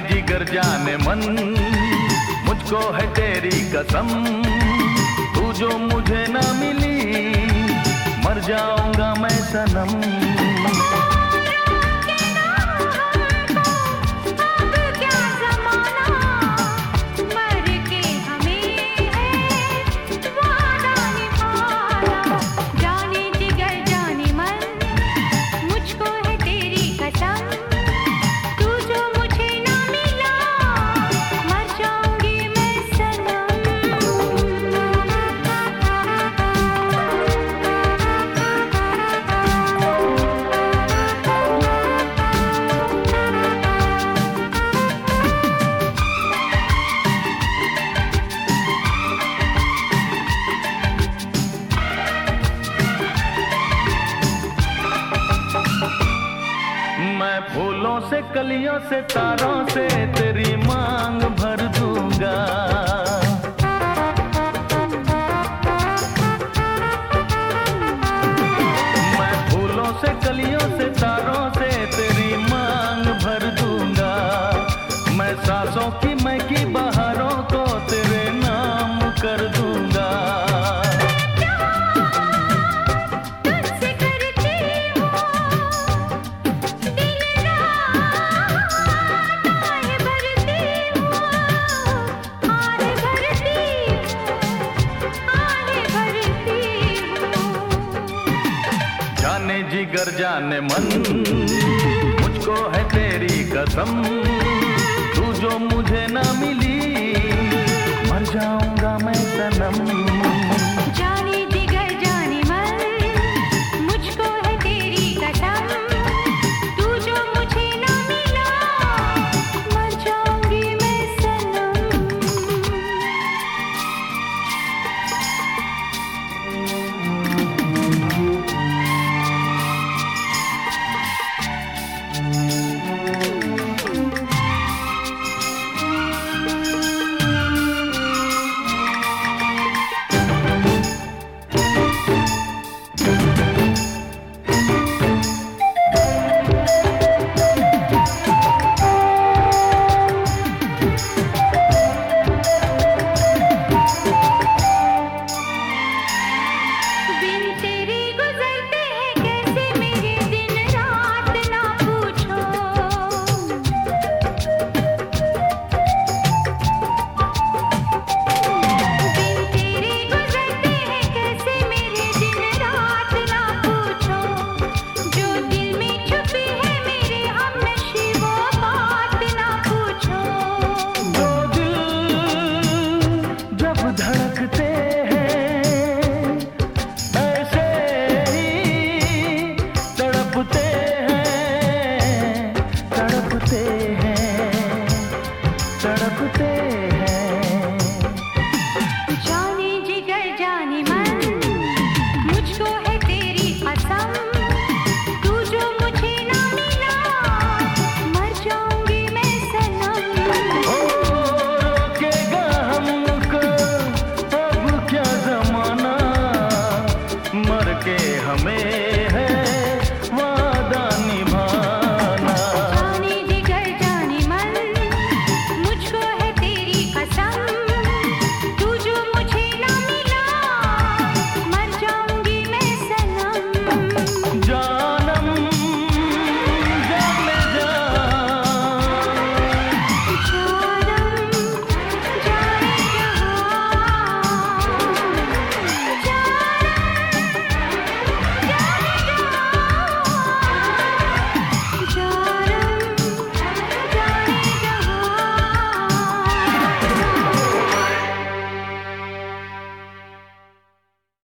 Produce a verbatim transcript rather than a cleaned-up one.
जिगर जाने मन, मुझको है तेरी कसम, तू जो मुझे ना मिली मर जाऊंगा मैं सनम। मैं फूलों से कलियों से तारों से तेरी मांग भर दूंगा। मैं फूलों से कलियों से तारों से तेरी मांग भर दूंगा। मैं सांसों की महकी बहारों को तेरे नाम कर दूंगा। जाने जिगर जाने मन, मुझको है तेरी कसम, तू जो मुझे ना मिली मर जाऊंगा मैं सनम।